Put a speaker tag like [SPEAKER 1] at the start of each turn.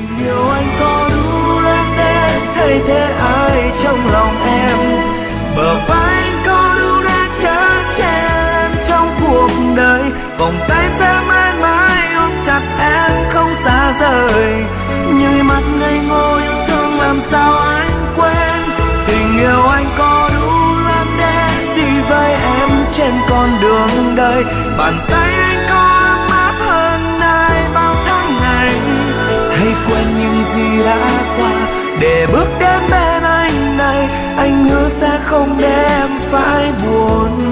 [SPEAKER 1] yêu anh có đủ lớn để thay thế ai trong lòng em, bờ vai anh có đủ để chở che em trong cuộc đời, vòng tay sẽ mãi mãi ôm chặt em không xa rời. Như mắt ngây ngô yêu thương làm sao anh quên, tình yêu anh có đủ lớn để đi với em trên con đường đời, bàn tay anh có ấm áp hơn ai bao tháng ngày. Hãy quên những gì đã qua để bước đến bên anh này, anh hứa sẽ không để em phải buồn.